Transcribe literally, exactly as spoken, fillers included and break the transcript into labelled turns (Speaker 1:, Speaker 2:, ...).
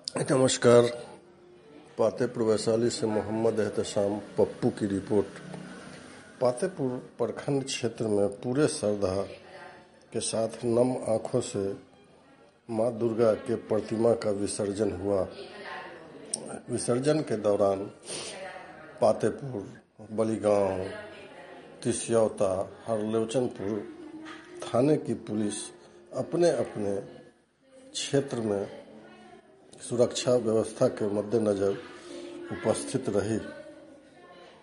Speaker 1: नमस्कार। पातेपुर वैशाली से मोहम्मद एहतशाम पप्पू की रिपोर्ट। पातेपुर प्रखंड क्षेत्र में पूरे श्रद्धा के साथ नम आंखों से मां दुर्गा के प्रतिमा का विसर्जन हुआ। विसर्जन के दौरान पातेपुर, बलिगांव, तिसियौता, हरलोचनपुर थाने की पुलिस अपने अपने क्षेत्र में सुरक्षा व्यवस्था के मद्देनजर उपस्थित रही।